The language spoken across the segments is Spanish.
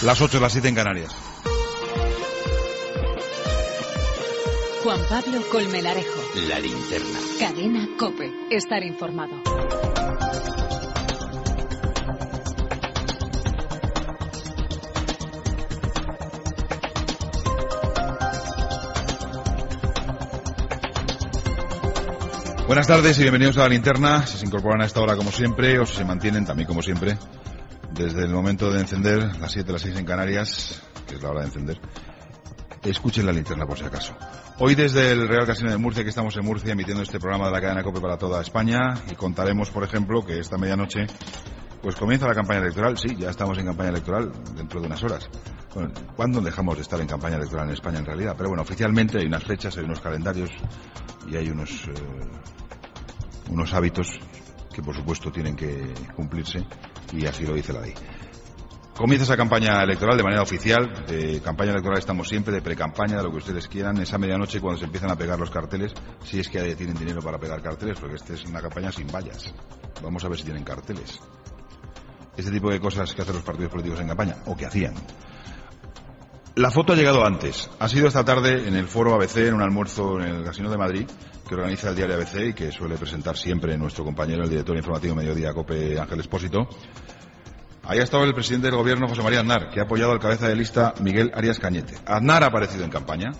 Las 8, las 7 en Canarias. Juan Pablo Colmenarejo. La Linterna. Cadena COPE. Estar informado. Buenas tardes y bienvenidos a La Linterna. Si se incorporan a esta hora como siempre o si se mantienen también como siempre desde el momento de encender, las 7, las 6 en Canarias, que es la hora de encender, escuchen La Linterna por si acaso. Hoy desde el Real Casino de Murcia, que estamos en Murcia emitiendo este programa de la cadena COPE para toda España, y contaremos, por ejemplo, que esta medianoche pues comienza la campaña electoral. Sí, ya estamos en campaña electoral dentro de unas horas. Bueno, ¿cuándo dejamos de estar en campaña electoral en España en realidad? Pero bueno, oficialmente hay unas fechas, hay unos calendarios y hay unos hábitos que por supuesto tienen que cumplirse y así lo dice la ley. Comienza esa campaña electoral de manera oficial. De campaña electoral estamos siempre, de pre-campaña, de lo que ustedes quieran. Esa medianoche cuando se empiezan a pegar los carteles, si es que tienen dinero para pegar carteles, porque esta es una campaña sin vallas. Vamos a ver si tienen carteles. Este tipo de cosas que hacen los partidos políticos en campaña, o que hacían. La foto ha llegado antes. Ha sido esta tarde en el Foro ABC, en un almuerzo en el Casino de Madrid, que organiza el diario ABC y que suele presentar siempre nuestro compañero, el director informativo Mediodía COPE, Ángel Expósito. Ahí ha estado el presidente del gobierno, José María Aznar, que ha apoyado al cabeza de lista Miguel Arias Cañete. Aznar ha aparecido en campaña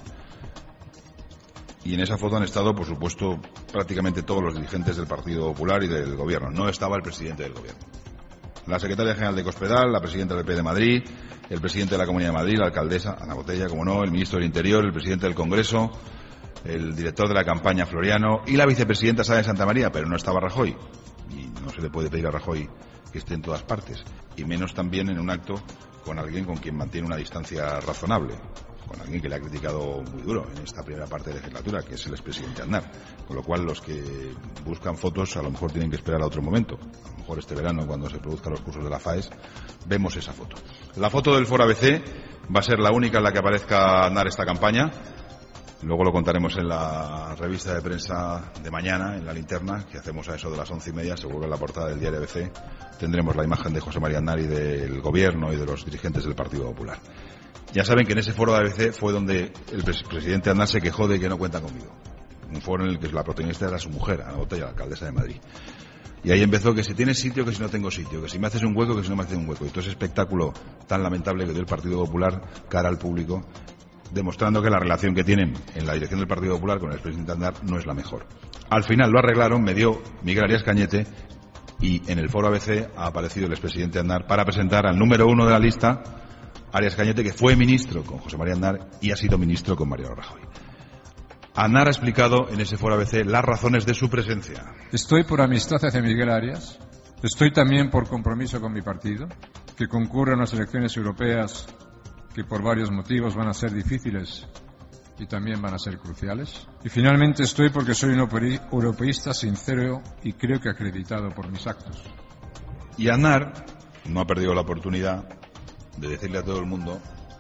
y en esa foto han estado, por supuesto, prácticamente todos los dirigentes del Partido Popular y del gobierno. No estaba el presidente del gobierno. La secretaria general de Cospedal, la presidenta del PP de Madrid, el presidente de la Comunidad de Madrid, la alcaldesa Ana Botella, como no, el ministro del Interior, el presidente del Congreso, el director de la campaña Floriano y la vicepresidenta Sara de Santa María, pero no estaba Rajoy. Y no se le puede pedir a Rajoy que esté en todas partes, y menos también en un acto con alguien con quien mantiene una distancia razonable, con alguien que le ha criticado muy duro en esta primera parte de legislatura, que es el expresidente Aznar. Con lo cual, los que buscan fotos a lo mejor tienen que esperar a otro momento. A lo mejor este verano, cuando se produzcan los cursos de la FAES, vemos esa foto. La foto del Foro ABC va a ser la única en la que aparezca Aznar esta campaña. Luego lo contaremos en la revista de prensa de mañana, en La Linterna, que hacemos a eso de las 11:30, seguro en la portada del diario ABC. Tendremos la imagen de José María Aznar y del gobierno y de los dirigentes del Partido Popular. Ya saben que en ese foro de ABC fue donde el presidente Aznar se quejó de que no cuentan conmigo. Un foro en el que la protagonista era su mujer, Ana Botella, la alcaldesa de Madrid. Y ahí empezó que si tienes sitio, que si no tengo sitio, que si me haces un hueco, que si no me haces un hueco. Y todo ese espectáculo tan lamentable que dio el Partido Popular cara al público, demostrando que la relación que tienen en la dirección del Partido Popular con el presidente Aznar no es la mejor. Al final lo arreglaron, me dio Miguel Arias Cañete, y en el Foro ABC ha aparecido el expresidente Aznar para presentar al número 1 de la lista, Arias Cañete, que fue ministro con José María Aznar y ha sido ministro con Mariano Rajoy. Aznar ha explicado en ese Foro ABC las razones de su presencia. Estoy por amistad hacia Miguel Arias, estoy también por compromiso con mi partido, que concurre a unas elecciones europeas que por varios motivos van a ser difíciles y también van a ser cruciales. Y finalmente estoy porque soy un europeísta sincero y creo que acreditado por mis actos. Y Aznar no ha perdido la oportunidad de decirle a todo el mundo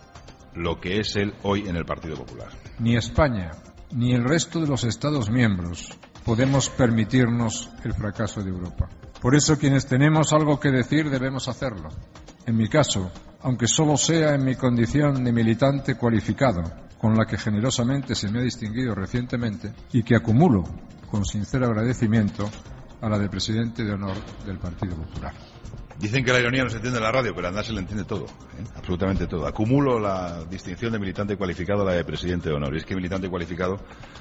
lo que es él hoy en el Partido Popular. Ni España ni el resto de los Estados miembros podemos permitirnos el fracaso de Europa. Por eso quienes tenemos algo que decir debemos hacerlo. En mi caso, aunque solo sea en mi condición de militante cualificado, con la que generosamente se me ha distinguido recientemente y que acumulo con sincero agradecimiento a la de presidente de honor del Partido Popular. Dicen que la ironía no se entiende en la radio, pero a Aznar se le entiende todo, absolutamente todo. Acumulo la distinción de militante cualificado a la de presidente de honor. Y es que militante cualificado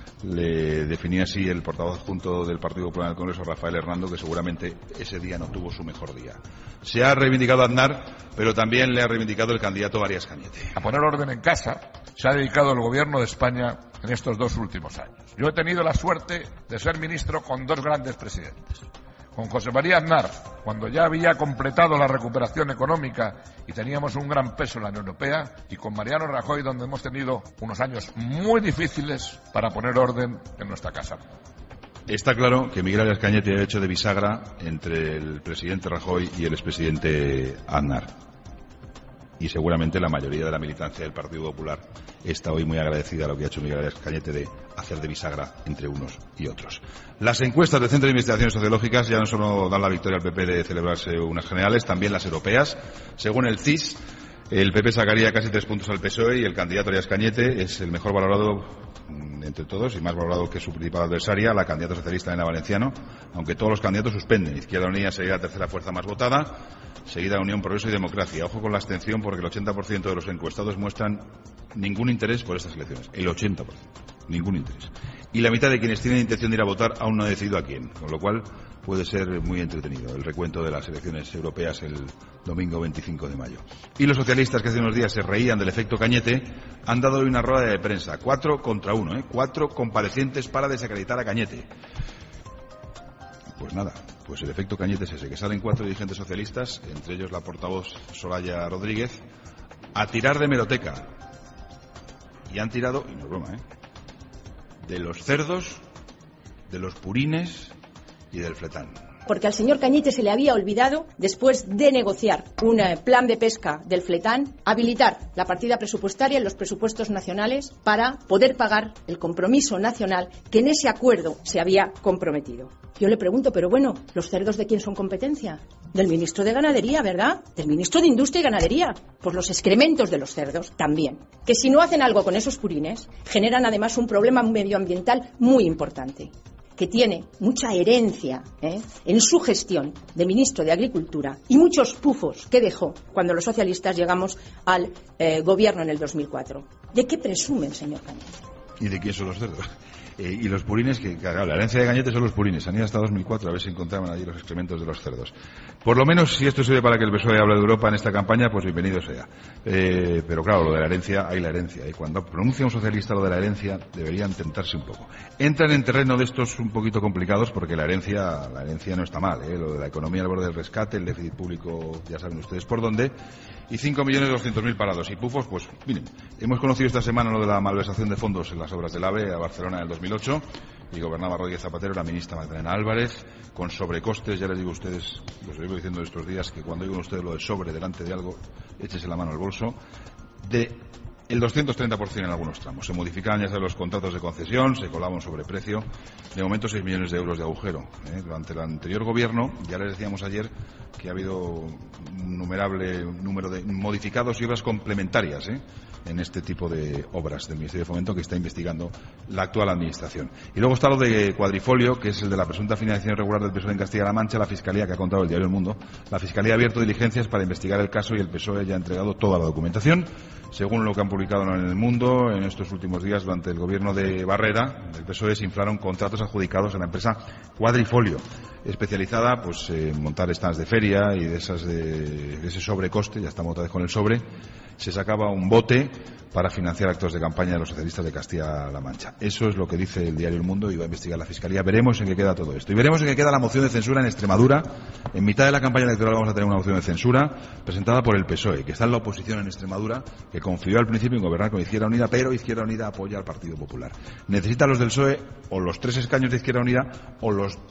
le definía así el portavoz adjunto del Partido Popular en el Congreso, Rafael Hernando, que seguramente ese día no tuvo su mejor día. Se ha reivindicado a Aznar, pero también le ha reivindicado el candidato Arias Cañete. A poner orden en casa se ha dedicado el gobierno de España en estos 2 últimos años. Yo he tenido la suerte de ser ministro con 2 grandes presidentes. Con José María Aznar, cuando ya había completado la recuperación económica y teníamos un gran peso en la Unión Europea, y con Mariano Rajoy, donde hemos tenido unos años muy difíciles para poner orden en nuestra casa. Está claro que Miguel Arias Cañete ha hecho de bisagra entre el presidente Rajoy y el expresidente Aznar. Y seguramente la mayoría de la militancia del Partido Popular está hoy muy agradecida a lo que ha hecho Miguel Arias Cañete de hacer de bisagra entre unos y otros. Las encuestas del Centro de Investigaciones Sociológicas ya no solo dan la victoria al PP de celebrarse unas generales, también las europeas. Según el CIS, El PP sacaría casi 3 puntos al PSOE y el candidato Arias Cañete es el mejor valorado entre todos y más valorado que su principal adversaria, la candidata socialista Elena Valenciano, aunque todos los candidatos suspenden. Izquierda Unida sería la tercera fuerza más votada, seguida Unión, Progreso y Democracia. Ojo con la abstención porque el 80% de los encuestados muestran ningún interés por estas elecciones. El 80%. Ningún interés. Y la mitad de quienes tienen intención de ir a votar aún no ha decidido a quién, con lo cual puede ser muy entretenido el recuento de las elecciones europeas el domingo 25 de mayo. Y los socialistas, que hace unos días se reían del efecto Cañete, han dado hoy una rueda de prensa. 4 contra 1, 4 comparecientes para desacreditar a Cañete. Pues nada, pues el efecto Cañete es ese, que salen 4 dirigentes socialistas, entre ellos la portavoz Soraya Rodríguez, a tirar de hemeroteca. Y han tirado, y no es broma, de los cerdos, de los purines y del fletán. Porque al señor Cañete se le había olvidado, después de negociar un plan de pesca del fletán, habilitar la partida presupuestaria en los presupuestos nacionales para poder pagar el compromiso nacional que en ese acuerdo se había comprometido. Yo le pregunto, pero bueno, ¿los cerdos de quién son competencia? Del ministro de Ganadería, ¿verdad? Del ministro de Industria y Ganadería. Pues los excrementos de los cerdos también. Que si no hacen algo con esos purines, generan además un problema medioambiental muy importante, que tiene mucha herencia en su gestión de ministro de Agricultura y muchos pufos que dejó cuando los socialistas llegamos al gobierno en el 2004. ¿De qué presume el señor Cañete? ¿Y de quién son los cerdos? Y los purines, que claro, la herencia de Cañete son los purines. Han ido hasta 2004 a ver si encontraban allí los excrementos de los cerdos. Por lo menos, si esto sirve para que el PSOE hable de Europa en esta campaña, pues bienvenido sea. Pero claro, lo de la herencia, hay la herencia. Y cuando pronuncia un socialista lo de la herencia, deberían tentarse un poco. Entran en terreno de estos un poquito complicados porque la herencia no está mal. Lo de la economía al borde del rescate, el déficit público, ya saben ustedes por dónde. Y 5.200.000 parados. Y pufos, pues miren, hemos conocido esta semana lo de la malversación de fondos en las obras del AVE a Barcelona en el 2008, y gobernaba Rodríguez Zapatero, la ministra Magdalena Álvarez, con sobrecostes. Ya les digo a ustedes, los digo diciendo estos días, que cuando digan ustedes lo de sobre delante de algo, échese la mano al bolso, de el 230% en algunos tramos. Se modificaban ya los contratos de concesión, se colaba un sobreprecio. De momento 6 millones de euros de agujero. Durante el anterior gobierno, ya les decíamos ayer que ha habido un innumerable número de modificados y obras complementarias en este tipo de obras del Ministerio de Fomento que está investigando la actual administración. Y luego está lo de Cuadrifolio, que es el de la presunta financiación irregular del PSOE en Castilla-La Mancha. La Fiscalía, que ha contado el diario El Mundo, la Fiscalía ha abierto diligencias para investigar el caso y el PSOE ya ha entregado toda la documentación. Según lo que han publicado en El Mundo, en estos últimos días, durante el gobierno de Barrera, del PSOE se inflaron contratos adjudicados a la empresa Cuadrifolio, especializada pues en montar stands de feria y de ese sobrecoste. Ya estamos otra vez con el sobre. Se sacaba un bote para financiar actos de campaña de los socialistas de Castilla-La Mancha. Eso es lo que dice el diario El Mundo y va a investigar la Fiscalía. Veremos en qué queda todo esto. Y veremos en qué queda la moción de censura en Extremadura. En mitad de la campaña electoral vamos a tener una moción de censura presentada por el PSOE, que está en la oposición en Extremadura, que confió al principio en gobernar con Izquierda Unida, pero Izquierda Unida apoya al Partido Popular. Necesita los del PSOE o los 3 escaños de Izquierda Unida o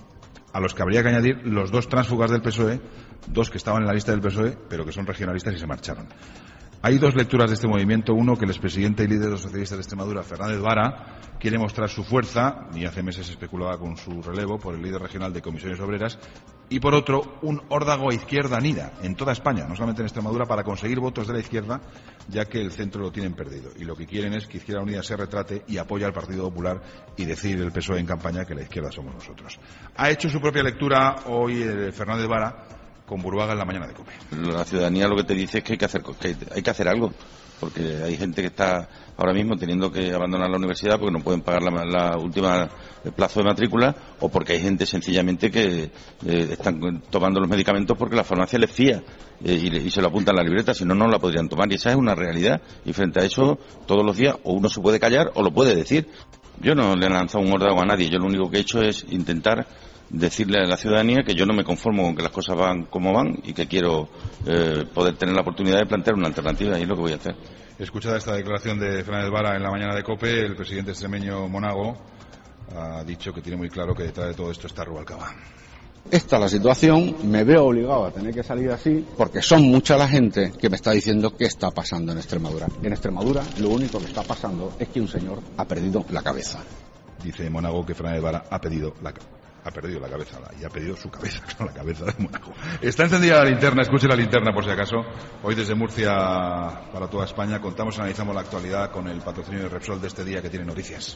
a los que habría que añadir los 2 tránsfugas del PSOE, 2 que estaban en la lista del PSOE, pero que son regionalistas y se marcharon. Hay 2 lecturas de este movimiento. Uno, que el expresidente y líder de los socialistas de Extremadura, Fernández Vara, quiere mostrar su fuerza, y hace meses se especulaba con su relevo por el líder regional de Comisiones Obreras. Y por otro, un órdago a Izquierda Unida en toda España, no solamente en Extremadura, para conseguir votos de la izquierda, ya que el centro lo tienen perdido. Y lo que quieren es que Izquierda Unida se retrate y apoye al Partido Popular y decir el PSOE en campaña que la izquierda somos nosotros. Ha hecho su propia lectura hoy Fernández Vara con Burbaga en la mañana de COPE. La ciudadanía lo que te dice es que hay que hacer algo, porque hay gente que está ahora mismo teniendo que abandonar la universidad porque no pueden pagar la última plazo de matrícula, o porque hay gente sencillamente que están tomando los medicamentos porque la farmacia les fía y se lo apuntan en la libreta, si no, no la podrían tomar. Y esa es una realidad, y frente a eso todos los días o uno se puede callar o lo puede decir. Yo no le he lanzado un órdago a nadie, yo lo único que he hecho es intentar decirle a la ciudadanía que yo no me conformo con que las cosas van como van y que quiero poder tener la oportunidad de plantear una alternativa, y es lo que voy a hacer. Escuchada esta declaración de Fernández Vara en la mañana de COPE, el presidente extremeño Monago ha dicho que tiene muy claro que detrás de todo esto está Rubalcaba. Esta es la situación, me veo obligado a tener que salir así, porque son mucha la gente que me está diciendo qué está pasando en Extremadura. En Extremadura lo único que está pasando es que un señor ha perdido la cabeza. Dice Monago que Fernández Vara ha perdido la ha perdido la cabeza y ha perdido su cabeza, la cabeza de Mónaco. Está encendida la linterna, escuche la linterna por si acaso. Hoy desde Murcia para toda España contamos y analizamos la actualidad con el patrocinio de Repsol de este día que tiene noticias.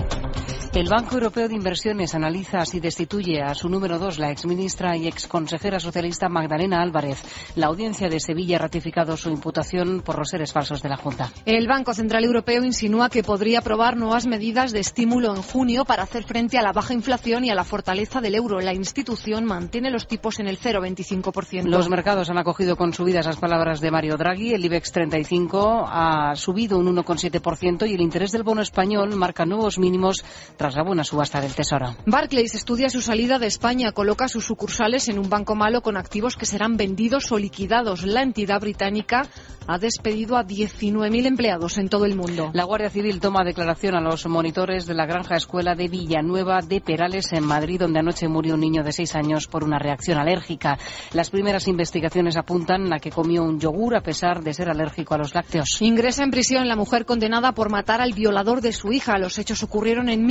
El Banco Europeo de Inversiones analiza si destituye a su número 2, la exministra y exconsejera socialista Magdalena Álvarez. La audiencia de Sevilla ha ratificado su imputación por los seres falsos de la Junta. El Banco Central Europeo insinúa que podría aprobar nuevas medidas de estímulo en junio para hacer frente a la baja inflación y a la fortaleza del euro. La institución mantiene los tipos en el 0,25%. Los mercados han acogido con subidas las palabras de Mario Draghi. El IBEX 35 ha subido un 1,7% y el interés del bono español marca nuevos mínimos tras la buena subasta del Tesoro. Barclays estudia su salida de España, coloca sus sucursales en un banco malo con activos que serán vendidos o liquidados. La entidad británica ha despedido a 19.000 empleados en todo el mundo. La Guardia Civil toma declaración a los monitores de la granja escuela de Villanueva de Perales en Madrid, donde anoche murió un niño de 6 años por una reacción alérgica. Las primeras investigaciones apuntan a que comió un yogur a pesar de ser alérgico a los lácteos. Ingresa en prisión la mujer condenada por matar al violador de su hija. Los hechos ocurrieron en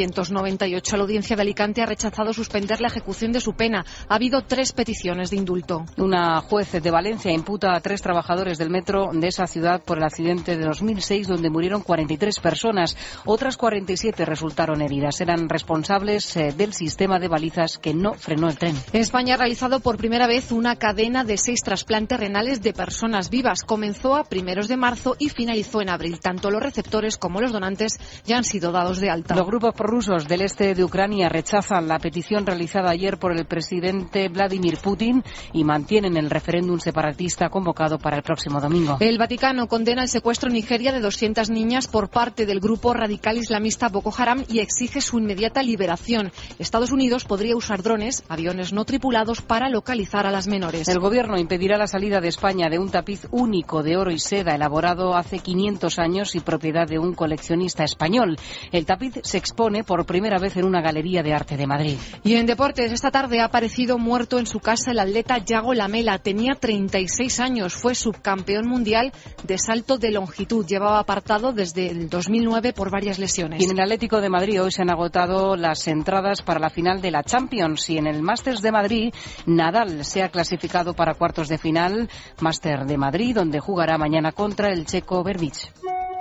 1998. La audiencia de Alicante ha rechazado suspender la ejecución de su pena. Ha habido 3 peticiones de indulto. Una juez de Valencia imputa a 3 trabajadores del metro de esa ciudad por el accidente de 2006 donde murieron 43 personas. Otras 47 resultaron heridas. Eran responsables del sistema de balizas que no frenó el tren. España ha realizado por primera vez una cadena de 6 trasplantes renales de personas vivas. Comenzó a primeros de marzo y finalizó en abril. Tanto los receptores como los donantes ya han sido dados de alta. Los grupos prorrusos del este de Ucrania rechazan la petición realizada ayer por el presidente Vladimir Putin y mantienen el referéndum separatista convocado para el próximo domingo. El Vaticano condena el secuestro en Nigeria de 200 niñas por parte del grupo radical islamista Boko Haram y exige su inmediata liberación. Estados Unidos podría usar drones, aviones no tripulados, para localizar a las menores. El gobierno impedirá la salida de España de un tapiz único de oro y seda elaborado hace 500 años y propiedad de un coleccionista español. El tapiz se expone por primera vez en una galería de arte de Madrid. Y en deportes, esta tarde ha aparecido muerto en su casa el atleta Yago Lamela. Tenía 36 años, fue subcampeón mundial de salto de longitud. Llevaba apartado desde el 2009 por varias lesiones. Y en el Atlético de Madrid hoy se han agotado las entradas para la final de la Champions. Y en el Masters de Madrid, Nadal se ha clasificado para cuartos de final. Master de Madrid, donde jugará mañana contra el checo Verbic.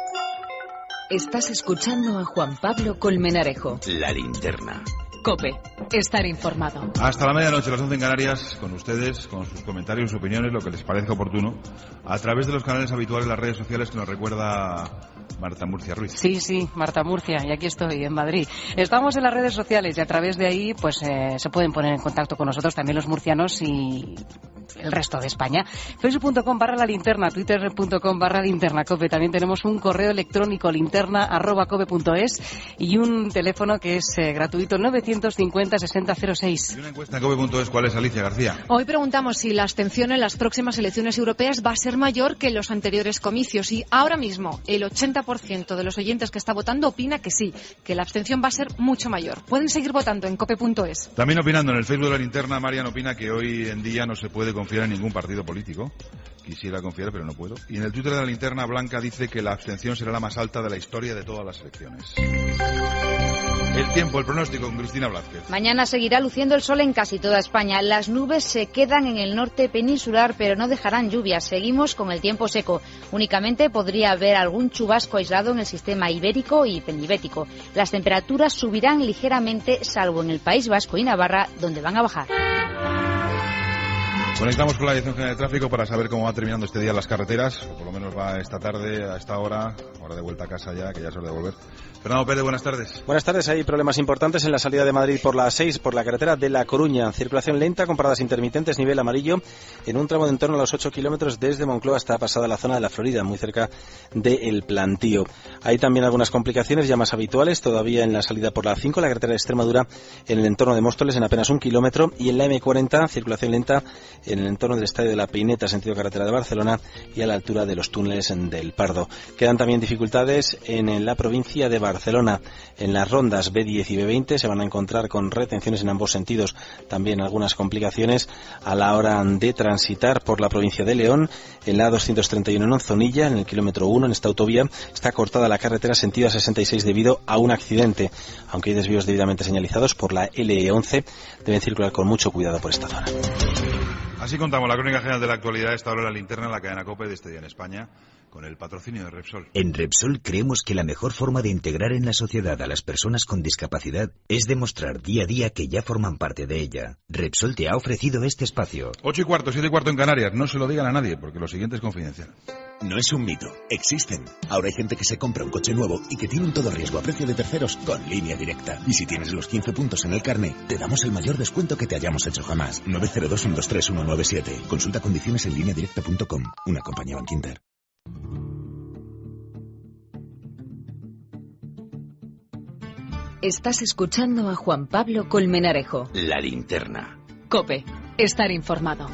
Estás escuchando a Juan Pablo Colmenarejo. La linterna. COPE. Estar informado. Hasta la medianoche, las 11 en Canarias, con ustedes, con sus comentarios, sus opiniones, lo que les parezca oportuno, a través de los canales habituales de las redes sociales que nos recuerda Marta Murcia Ruiz. Sí, Marta Murcia, y aquí estoy, en Madrid. Estamos en las redes sociales y a través de ahí pues se pueden poner en contacto con nosotros también los murcianos y el resto de España. Facebook.com/lalinterna, Twitter.com/linterna COPE. También tenemos un correo electrónico, linterna@cope.es, y un teléfono que es gratuito, 950-6006. Y una encuesta en cope.es, ¿cuál es, Alicia García? Hoy preguntamos si la abstención en las próximas elecciones europeas va a ser mayor que en los anteriores comicios, y ahora mismo el 80% de los oyentes que está votando opina que sí, que la abstención va a ser mucho mayor. Pueden seguir votando en cope.es. También opinando en el Facebook de la linterna, Marian opina que hoy en día no se puede confiar en ningún partido político. Quisiera confiar, pero no puedo. Y en el Twitter de la linterna, Blanca dice que la abstención será la más alta de la historia de todas las elecciones. El tiempo, el pronóstico con Cristina Blázquez. Mañana seguirá luciendo el sol en casi toda España. Las nubes se quedan en el norte peninsular, pero no dejarán lluvias. Seguimos con el tiempo seco. Únicamente podría haber algún chubasco aislado en el sistema ibérico y penibético. Las temperaturas subirán ligeramente, salvo en el País Vasco y Navarra, donde van a bajar. Conectamos con la Dirección General de Tráfico para saber cómo va terminando este día las carreteras, o por lo menos va esta tarde, a esta hora de vuelta a casa ya, que ya es hora de volver. Fernando Pérez, buenas tardes. Buenas tardes. Hay problemas importantes en la salida de Madrid por la A6, por la carretera de La Coruña. Circulación lenta con paradas intermitentes, nivel amarillo, en un tramo de en torno a los 8 kilómetros desde Moncloa hasta pasada la zona de la Florida, muy cerca del Plantío. Hay también algunas complicaciones ya más habituales, todavía en la salida por la A5, la carretera de Extremadura, en el entorno de Móstoles, en apenas 1 kilómetro, y en la M40, circulación lenta en el entorno del Estadio de la Peineta, sentido carretera de Barcelona, y a la altura de los túneles del Pardo. Quedan también dificultades en la provincia de Madrid-Barcelona. En las rondas B10 y B20 se van a encontrar con retenciones en ambos sentidos. También algunas complicaciones a la hora de transitar por la provincia de León. En la A231 en Onzonilla, en el kilómetro 1, en esta autovía, está cortada la carretera sentido A66 debido a un accidente. Aunque hay desvíos debidamente señalizados por la LE11, deben circular con mucho cuidado por esta zona. Así contamos la crónica general de la actualidad. Esta hora la linterna en la cadena COPE de este día en España, con el patrocinio de Repsol. En Repsol creemos que la mejor forma de integrar en la sociedad a las personas con discapacidad es demostrar día a día que ya forman parte de ella. Repsol te ha ofrecido este espacio. 8:15, 7:15 en Canarias. No se lo digan a nadie, porque lo siguiente es confidencial. No es un mito, existen. Ahora hay gente que se compra un coche nuevo y que tiene un todo riesgo a precio de terceros con Línea Directa. Y si tienes los 15 puntos en el carné, te damos el mayor descuento que te hayamos hecho jamás. 902-123-197. Consulta condiciones en lineadirecta.com. Una compañía Bankinter. Estás escuchando a Juan Pablo Colmenarejo. La linterna. COPE. Estar informado.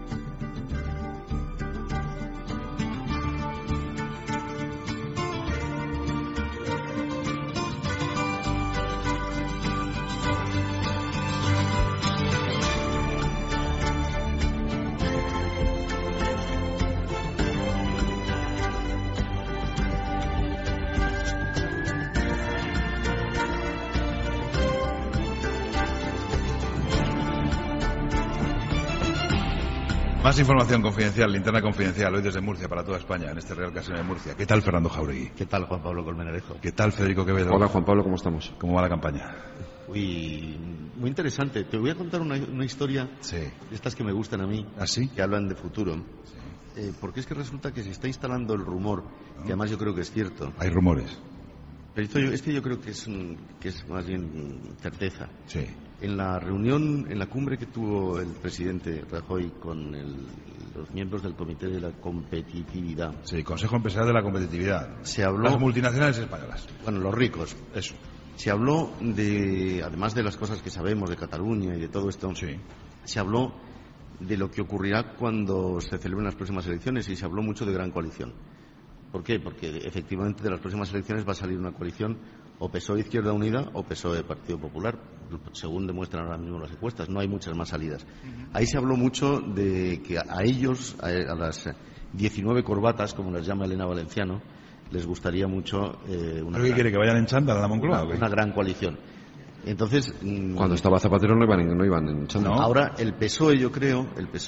Más información confidencial, linterna confidencial, hoy desde Murcia para toda España, en este Real Casino de Murcia. ¿Qué tal Fernando Jauregui? ¿Qué tal Juan Pablo Colmenarejo? ¿Qué tal Federico Quevedo? Hola Juan Pablo, ¿cómo estamos? ¿Cómo va la campaña? Uy, muy interesante. Te voy a contar una historia de estas que me gustan a mí, que hablan de futuro. Porque es que resulta que se está instalando el rumor, que además yo creo que es cierto. Hay rumores. Pero este yo creo que es más bien certeza. Sí. En la reunión, en la cumbre que tuvo el presidente Rajoy con los miembros del Comité de la Competitividad. Sí, Consejo Empresarial de la Competitividad. Se habló. Las multinacionales españolas. Bueno, los ricos. Eso. Se habló además de las cosas que sabemos de Cataluña y de todo esto, se habló de lo que ocurrirá cuando se celebren las próximas elecciones y se habló mucho de gran coalición. ¿Por qué? Porque efectivamente de las próximas elecciones va a salir una coalición o PSOE Izquierda Unida o PSOE Partido Popular, según demuestran ahora mismo las encuestas. No hay muchas más salidas. Ahí se habló mucho de que a ellos, a las 19 corbatas, como las llama Elena Valenciano, les gustaría mucho ¿Pero qué quiere, que vayan en chándal a la Moncloa? Una gran coalición. Entonces, cuando estaba Zapatero no iban en chándal. Ahora el PSOE yo creo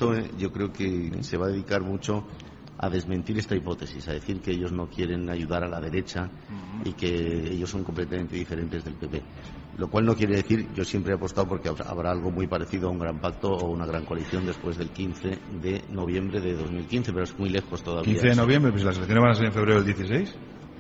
que se va a dedicar mucho a desmentir esta hipótesis, a decir que ellos no quieren ayudar a la derecha y que ellos son completamente diferentes del PP. Lo cual no quiere decir, yo siempre he apostado porque habrá algo muy parecido a un gran pacto o una gran coalición después del 15 de noviembre de 2015, pero es muy lejos todavía. 15 de noviembre, pues las elecciones van a ser en febrero del 16.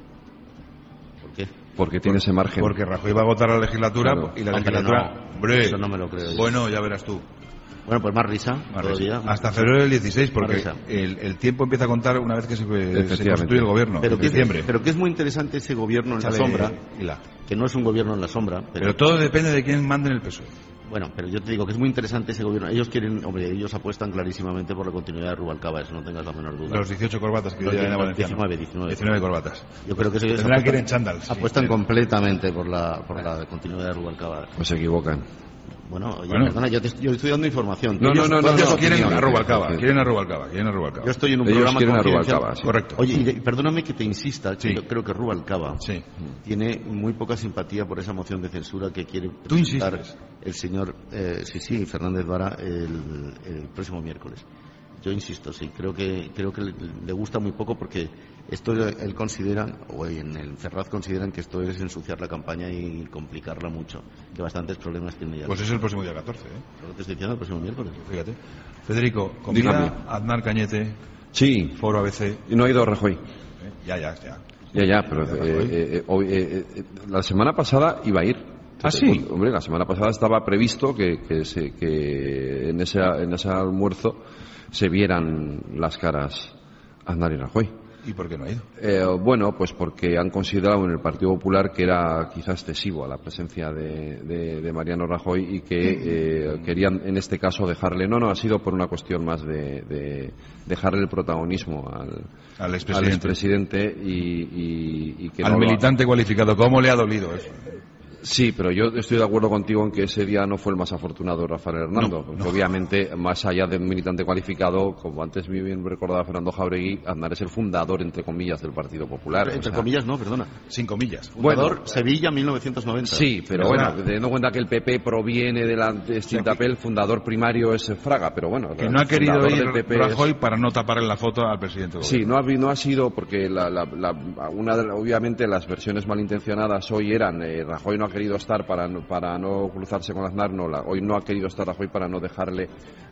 ¿Por qué? Porque tiene ese margen. Porque Rajoy va a agotar la legislatura y la legislatura... Hombre, eso no me lo creo yo. Bueno, ya verás tú. Bueno, pues más risa todavía. Hasta febrero del 16, porque el tiempo empieza a contar una vez que se constituye el gobierno, en diciembre. Pero que es muy interesante ese gobierno en la sombra, que no es un gobierno en la sombra. Pero todo depende de quién mande en el PSOE. Bueno, pero yo te digo que es muy interesante ese gobierno. Ellos apuestan clarísimamente por la continuidad de Rubalcaba, eso no tengas la menor duda. Los 18 corbatas que llevan a Valenciano. 19 corbatas. Yo creo que tendrán que ir en chándal. Apuestan completamente por la continuidad de Rubalcaba. Pues se equivocan. Bueno, perdona, yo estoy dando información. No, ellos quieren a Rubalcaba. Quieren a Rubalcaba. Yo estoy en un programa confidencial. Correcto. Oye, y perdóname que te insista, yo creo que Rubalcaba tiene muy poca simpatía por esa moción de censura que quiere presentar el señor Fernández Vara el próximo miércoles. Yo insisto, creo que le gusta muy poco porque esto él considera, o en el Ferraz consideran que esto es ensuciar la campaña y complicarla mucho, que bastantes problemas tiene ya. Pues es el próximo día 14, Lo te estoy diciendo, el próximo miércoles. Fíjate. Federico, convida a Aznar Cañete, Foro ABC. Y no ha ido Rajoy. Ya, pero la semana pasada iba a ir. ¿Ah, sí? Hombre, la semana pasada estaba previsto que en ese almuerzo se vieran las caras Aznar y Rajoy. ¿Y por qué no ha ido? Bueno, pues porque han considerado en el Partido Popular que era quizá excesivo la presencia de Mariano Rajoy y que querían en este caso dejarle. No, ha sido por una cuestión más de dejarle el protagonismo al expresidente y que al militante cualificado. ¿Cómo le ha dolido eso? Sí, pero yo estoy de acuerdo contigo en que ese día no fue el más afortunado Rafael Hernando, porque obviamente, más allá de un militante cualificado, como antes bien recordaba Fernando Jauregui, Aznar es el fundador, entre comillas, del Partido Popular. Entre comillas no, perdona. Sin comillas. Fundador, Sevilla, 1990. Sí, pero teniendo en cuenta que el PP proviene de la extinta PEL, fundador primario es Fraga, pero bueno. Que no ha querido ir Rajoy para no taparle la foto al presidente. Sí, no ha sido porque obviamente las versiones malintencionadas hoy eran Rajoy no ha querido estar para no cruzarse con Aznar, hoy no ha querido estar Rajoy para no dejarle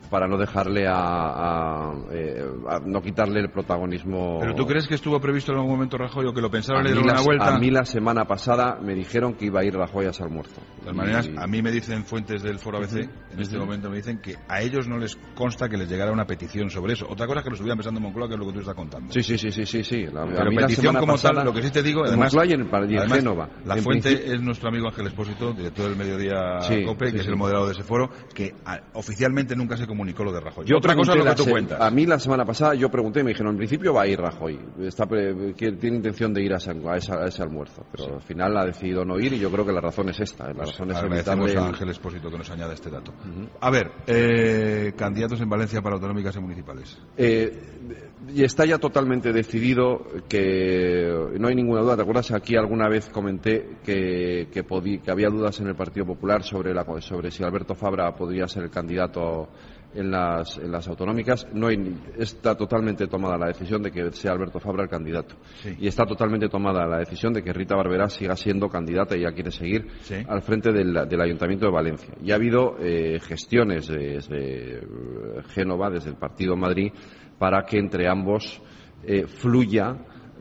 no quitarle el protagonismo. ¿Pero tú crees que estuvo previsto en algún momento Rajoy o que lo pensaron le dieron una vuelta? A mí la semana pasada me dijeron que iba a ir Rajoy a ese almuerzo. De todas maneras, a mí me dicen fuentes del Foro ABC, en este momento me dicen que a ellos no les consta que les llegara una petición sobre eso. Otra cosa es que lo estuvieran pensando en Moncloa, que es lo que tú estás contando. Sí. La petición como tal, lo que sí te digo, además, en Génova. La fuente es nuestro amigo Ángel Expósito, director del Mediodía COPE, que es el moderador de ese foro, que oficialmente nunca se comunicó lo de Rajoy. Otra cosa es lo que tú cuentas. A mí la semana pasada yo pregunté y me dijeron, en principio va a ir Rajoy, tiene intención de ir a ese almuerzo, pero al final ha decidido no ir y yo creo que la razón es esta. Agradecemos a Ángel Expósito que nos añade este dato. A ver, candidatos en Valencia para autonómicas y municipales. Y está ya totalmente decidido, que no hay ninguna duda. ¿Te acuerdas? Aquí alguna vez comenté que había dudas en el Partido Popular sobre si Alberto Fabra podría ser el candidato en las autonómicas. Está totalmente tomada la decisión de que sea Alberto Fabra el candidato. Y está totalmente tomada la decisión de que Rita Barberá siga siendo candidata y ya quiere seguir al frente del Ayuntamiento de Valencia. Y ha habido gestiones desde Génova, desde el Partido Madrid, para que entre ambos fluya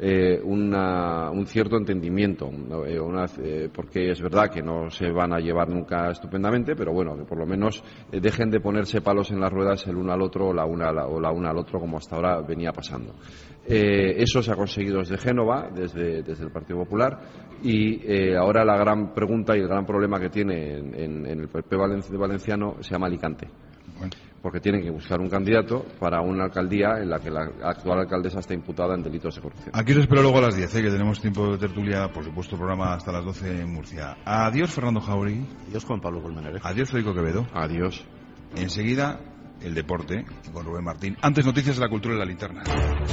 un cierto entendimiento, porque es verdad que no se van a llevar nunca estupendamente, pero bueno, que por lo menos dejen de ponerse palos en las ruedas el uno al otro o la una al otro, como hasta ahora venía pasando. Eso se ha conseguido desde Génova, desde el Partido Popular, y ahora la gran pregunta y el gran problema que tiene en el PP valenciano se llama Alicante. Porque tienen que buscar un candidato para una alcaldía en la que la actual alcaldesa está imputada en delitos de corrupción. Aquí os espero luego a las 10, que tenemos tiempo de tertulia, por supuesto, programa hasta las 12 en Murcia. Adiós, Fernando Jauregui. Adiós, Juan Pablo Colmenarejo. Adiós, Federico Quevedo. Adiós. Enseguida, el deporte con Rubén Martín. Antes, noticias de la cultura en la linterna.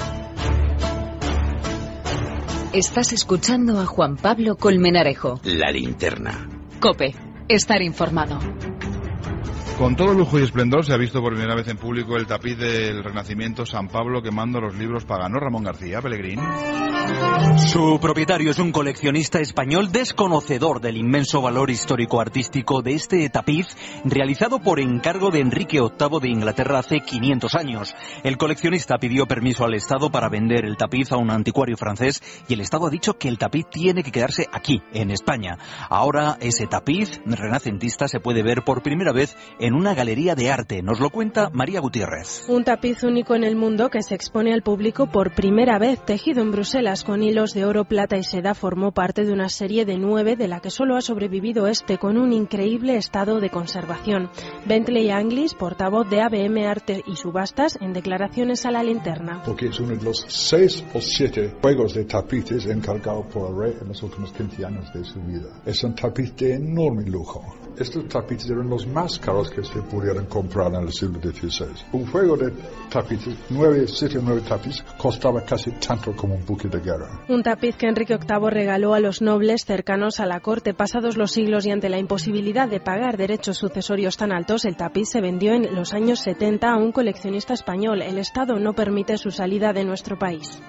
Estás escuchando a Juan Pablo Colmenarejo. La linterna. COPE. Estar informado. Con todo lujo y esplendor se ha visto por primera vez en público el tapiz del Renacimiento San Pablo quemando los libros paganos. Ramón García, Pellegrín. Su propietario es un coleccionista español desconocedor del inmenso valor histórico-artístico de este tapiz, realizado por encargo de Enrique VIII de Inglaterra hace 500 años. El coleccionista pidió permiso al Estado para vender el tapiz a un anticuario francés y el Estado ha dicho que el tapiz tiene que quedarse aquí, en España. Ahora ese tapiz renacentista se puede ver por primera vez en una galería de arte. Nos lo cuenta María Gutiérrez. Un tapiz único en el mundo que se expone al público por primera vez, tejido en Bruselas con hilos de oro, plata y seda, formó parte de una serie de 9 de la que solo ha sobrevivido este con un increíble estado de conservación. Bentley Anglis, portavoz de ABM Arte y Subastas, en declaraciones a la linterna. Porque es uno de los 6 o 7 juegos de tapices encargados por el rey en los últimos 15 años de su vida. Es un tapiz de enorme lujo. Estos tapices eran los más caros que se pudieran comprar en el siglo XVI. Un juego de tapices, 7 o 9 tapices, costaba casi tanto como un buque de guerra. Un tapiz que Enrique VIII regaló a los nobles cercanos a la corte. Pasados los siglos y ante la imposibilidad de pagar derechos sucesorios tan altos, el tapiz se vendió en los años 70 a un coleccionista español. El Estado no permite su salida de nuestro país.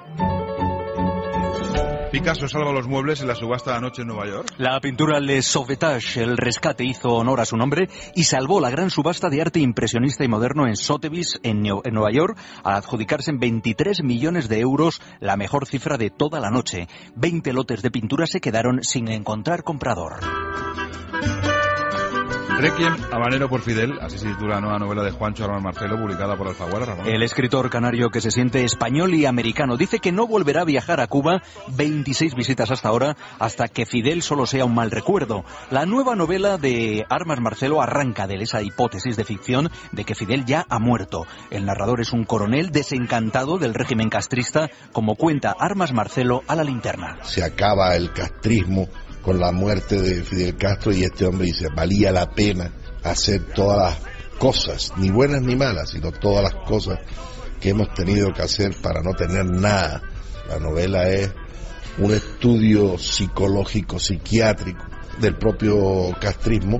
Picasso salva los muebles en la subasta de anoche en Nueva York. La pintura Le Sauvetage, el rescate, hizo honor a su nombre y salvó la gran subasta de arte impresionista y moderno en Sotheby's, en Nueva York, al adjudicarse en 23 millones de euros, la mejor cifra de toda la noche. 20 lotes de pintura se quedaron sin encontrar comprador. Requiem habanero por Fidel, así se titula la nueva novela de Juancho Armas Marcelo, publicada por Alfaguara. Ramón. El escritor canario, que se siente español y americano, dice que no volverá a viajar a Cuba, 26 visitas hasta ahora, hasta que Fidel solo sea un mal recuerdo. La nueva novela de Armas Marcelo arranca de esa hipótesis de ficción de que Fidel ya ha muerto. El narrador es un coronel desencantado del régimen castrista, como cuenta Armas Marcelo a La Linterna. Se acaba el castrismo con la muerte de Fidel Castro y este hombre dice, valía la pena hacer todas las cosas, ni buenas ni malas, sino todas las cosas que hemos tenido que hacer para no tener nada. La novela es un estudio psicológico, psiquiátrico del propio castrismo.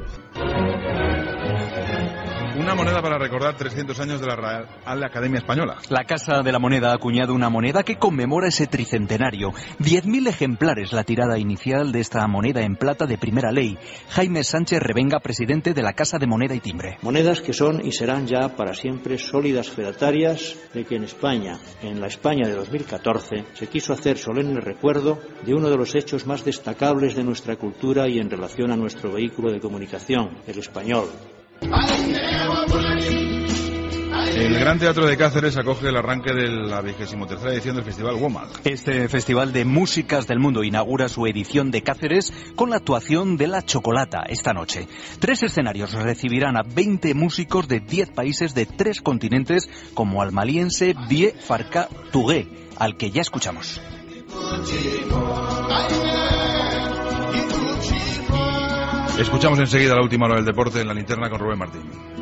Una moneda para recordar 300 años de la Real Academia Española. La Casa de la Moneda ha acuñado una moneda que conmemora ese tricentenario. 10.000 ejemplares la tirada inicial de esta moneda en plata de primera ley. Jaime Sánchez Revenga, presidente de la Casa de Moneda y Timbre. Monedas que son y serán ya para siempre sólidas fedatarias de que en España, en la España de 2014, se quiso hacer solemne recuerdo de uno de los hechos más destacables de nuestra cultura y en relación a nuestro vehículo de comunicación, el español. El Gran Teatro de Cáceres acoge el arranque de la 23ª edición del Festival WOMAD. Este festival de músicas del mundo inaugura su edición de Cáceres con la actuación de La Chocolata esta noche. 3 escenarios recibirán a 20 músicos de 10 países de 3 continentes, como al maliense Vie Farka Tougué, al que ya escuchamos. Escuchamos enseguida la última hora del deporte en La Linterna con Rubén Martín.